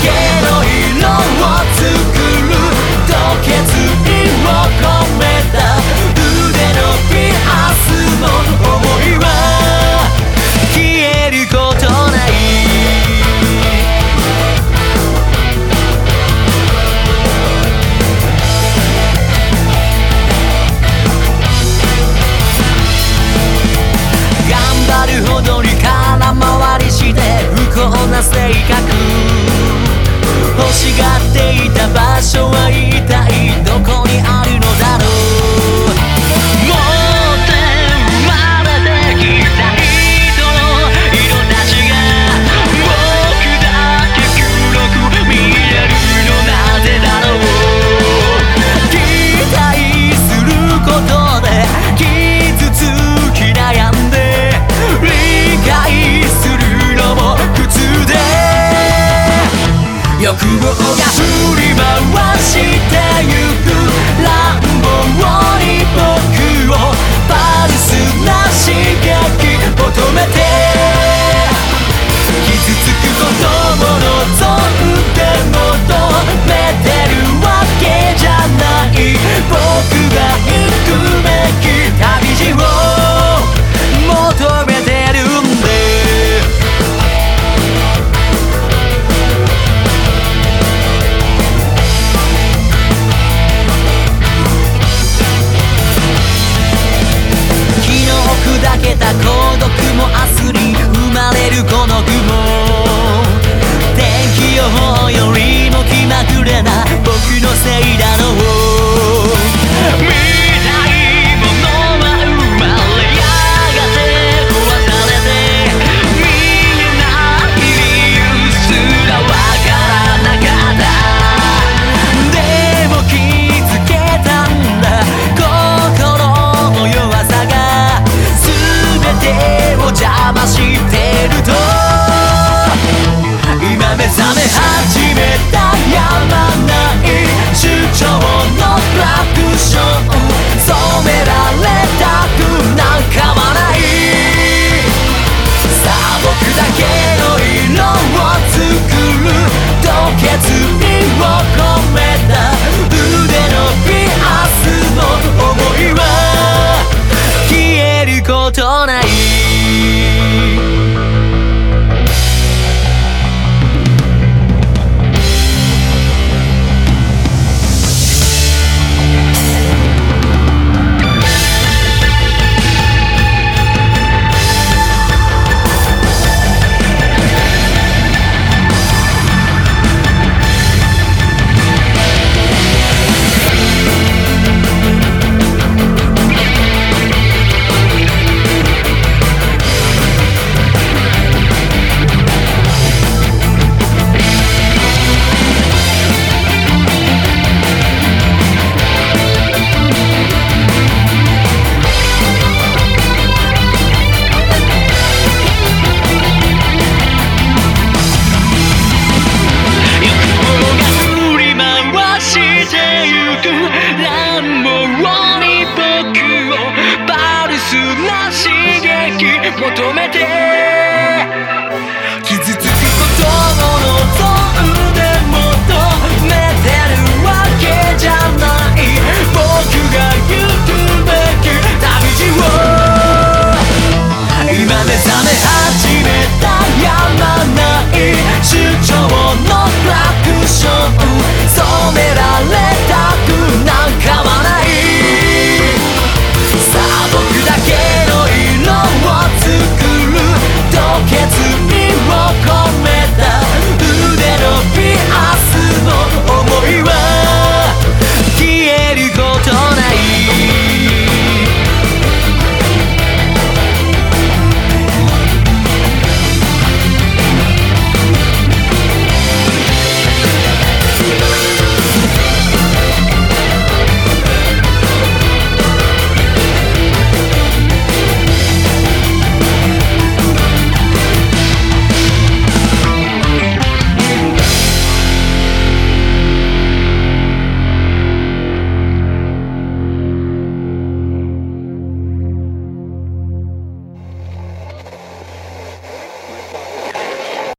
けの色を作ると決意を込めた腕のピアスの想いは消えることない。頑張るほどに空回りして不幸な性格、欲しがっていた場所は一体どこにあるのだろう。持って生まれてきた人の色たちが僕だけ黒く見えるのなぜだろう。期待することで傷つき悩んで理解するのも苦痛で欲望が振り回してゆく乱暴に僕をパルスな刺激求めて傷つくことも望んで求めてるわけじゃない。僕が行くべき旅路を求めてるんで。砕けた孤独も明日に生まれるこの雲、天気予報よりも気まぐれな僕のせいだろう。見たいものは生まれやがて壊されて見えない理由すらわからなかった。でも気づけたんだ心の弱さが全てを邪魔してると。今目覚め始めた